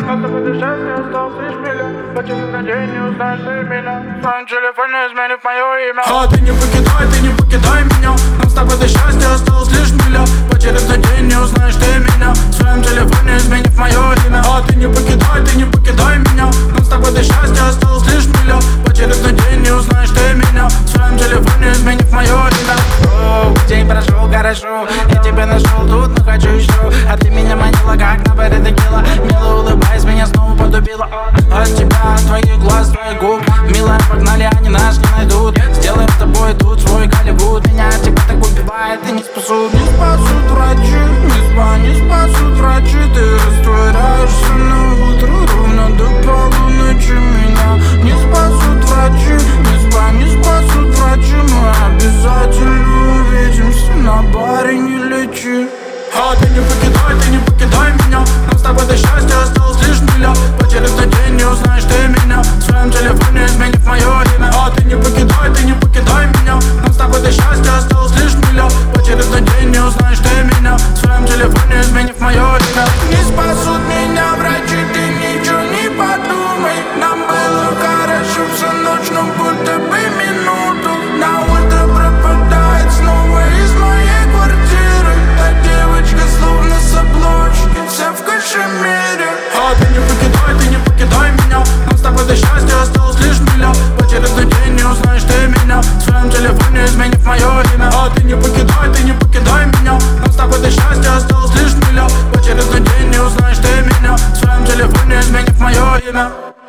Нас с тобой до счастья осталось лишь миля. По через на день не узнаешь ты меня. В своем телефоне изменив мое имя. А ты не покидай меня. Нам с тобой до счастья осталось лишь миля. По через на день не узнаешь ты меня. В своем телефоне изменив мое имя. А ты не покидай меня. Нам с тобой до счастья осталось лишь миля. По через на день не узнаешь ты меня. В своем телефоне изменив мое имя. День прошел хорошо, я тебя нашел тут, но хочу еще. А ты меня манила, как на баре текила. Мило улыбаясь, меня снова подубила. От тебя, от твоих глаз, твоих губ. Милая, погнали, они нас не найдут. Сделаем с тобой тут свой Голливуд. Меня от тебя так убивает и не спасут. Не спасут врачи, не спасут врачи. Ты растворяешься на утро, ровно до полуночи. Меня не спасут врачи, не спасут врачи. Мы обязательно увидимся, на баре не лечи. А ты не покидай меня. Нам с тобой до счастья осталось лишь миля. По через на день не узнаешь ты меня. В своем телефоне изменив мое имя. А ты не покидай меня. Нам с тобой до счастья осталось лишь миля. По через на день не узнаешь ты меня. В своем телефоне изменив мое имя. Не спасут меня врачи, ты ничего не подумай. Нам было хорошо всю ночь, но будто бы минуту. На утро пропадает снова из моей квартиры. Та девочка словно с обложки, вся в кашемире. А ты не покидай меня. Нам с тобой до счастья осталось лишь миля. По через на день не узнаешь ты меня. В своем телефоне изменив мое имя. А ты не покидай меня. Нам с тобой до счастья осталось лишь миля. По через на день не узнаешь ты меня. В своем телефоне изменив мое имя.